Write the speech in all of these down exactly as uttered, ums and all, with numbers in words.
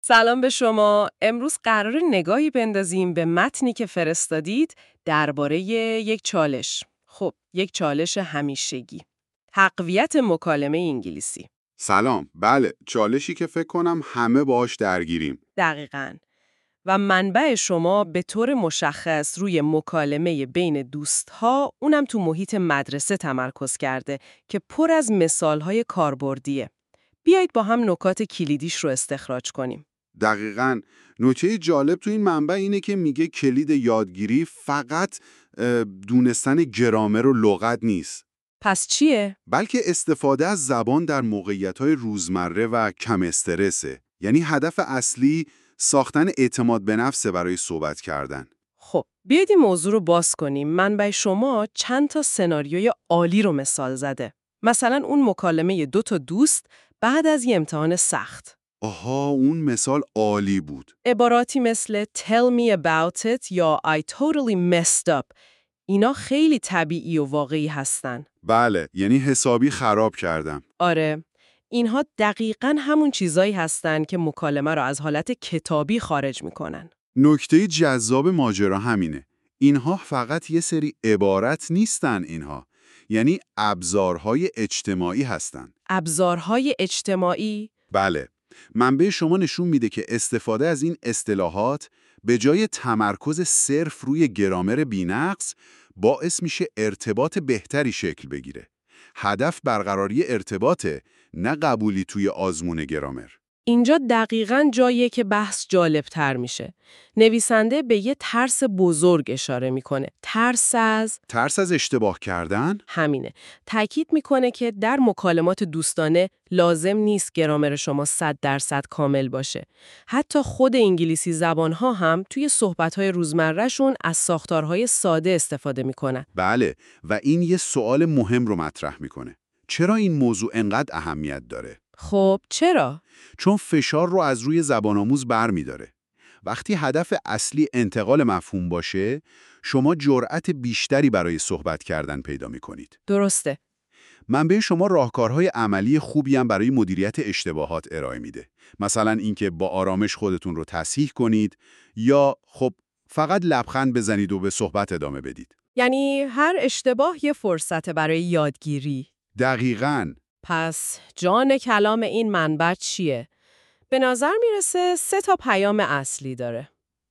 سلام به شما. امروز قرار نگاهی بندازیم به متنی که فرستادید درباره یک چالش. خب، یک چالش همیشگی. تقویت مکالمه انگلیسی. سلام، بله، چالشی که فکر کنم همه باهاش درگیریم. دقیقاً. و منبع شما به طور مشخص روی مکالمه بین دوستها، اونم تو محیط مدرسه تمرکز کرده که پر از مثالهای کاربردیه. بیایید با هم نکات کلیدیش رو استخراج کنیم. دقیقاً. نکته جالب تو این منبع اینه که میگه کلید یادگیری فقط اه، دونستن گرامر و لغت نیست، پس چیه؟ بلکه استفاده از زبان در موقعیت‌های روزمره و کم استرسه. یعنی هدف اصلی ساختن اعتماد به نفس برای صحبت کردن. خب، بیایید این موضوع رو باز کنیم. منبع شما چند تا سناریوی عالی رو مثال زده. مثلا اون مکالمه دو تا دوست بعد از یه امتحان سخت. آها، اون مثال عالی بود. عباراتی مثل tell me about it یا I totally messed up. اینا خیلی طبیعی و واقعی هستن. بله، یعنی حسابی خراب کردم. آره، اینها دقیقاً همون چیزایی هستن که مکالمه رو از حالت کتابی خارج میکنن. نکته جذاب ماجرا همینه. اینها فقط یه سری عبارت نیستن اینها. یعنی ابزارهای اجتماعی هستن. ابزارهای اجتماعی؟ بله. منبع شما نشون میده که استفاده از این اصطلاحات به جای تمرکز صرف روی گرامر بی‌نقص باعث میشه ارتباط بهتری شکل بگیره. هدف برقراری ارتباطه، نه قبولی توی آزمون گرامر. اینجا دقیقاً جاییه که بحث جالب‌تر میشه. نویسنده به یه ترس بزرگ اشاره میکنه. ترس از ترس از اشتباه کردن؟ همینه. تأکید میکنه که در مکالمات دوستانه لازم نیست گرامر شما صد درصد کامل باشه. حتی خود انگلیسی زبانها هم توی صحبت‌های روزمره‌شون از ساختارهای ساده استفاده میکنن. بله، و این یه سوال مهم رو مطرح میکنه. چرا این موضوع انقدر اهمیت داره؟ خب چرا؟ چون فشار رو از روی زبان آموز بر می داره. وقتی هدف اصلی انتقال مفهوم باشه، شما جرأت بیشتری برای صحبت کردن پیدا می کنید. درسته. منبع شما راهکارهای عملی خوبی هم برای مدیریت اشتباهات ارائه میده. مثلا اینکه با آرامش خودتون رو تصحیح کنید یا خب فقط لبخند بزنید و به صحبت ادامه بدید. یعنی هر اشتباه یه فرصت برای یادگیری. دقیقاً. پس جان کلام این منبع چیه؟ به نظر میرسه سه تا پیام اصلی داره.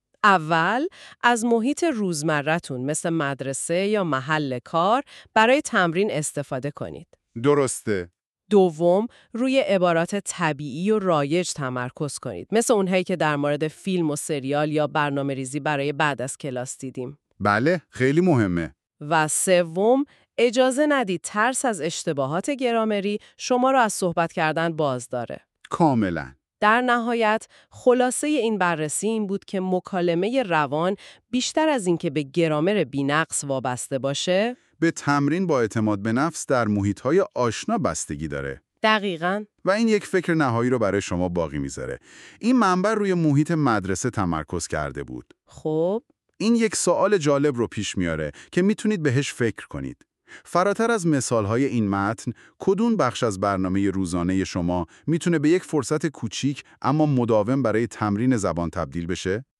اول، از محیط روزمرتون مثل مدرسه یا محل کار برای تمرین استفاده کنید. درسته. دوم، روی عبارات طبیعی و رایج تمرکز کنید. مثل اونهایی که در مورد فیلم و سریال یا برنامه ریزی برای بعد از کلاس دیدیم. بله، خیلی مهمه. و سوم، اجازه ندید ترس از اشتباهات گرامری شما را از صحبت کردن باز داره. کاملاً. در نهایت، خلاصه این بررسی این بود که مکالمه روان بیشتر از اینکه به گرامر بی‌نقص وابسته باشه، به تمرین با اعتماد به نفس در محیط‌های آشنا بستگی داره. دقیقاً. و این یک فکر نهایی رو برای شما باقی میذاره. این منبع روی محیط مدرسه تمرکز کرده بود. خب، این یک سوال جالب رو پیش میاره که میتونید بهش فکر کنید. فراتر از مثالهای این متن، کدوم بخش از برنامه روزانه شما میتونه به یک فرصت کوچیک اما مداوم برای تمرین زبان تبدیل بشه؟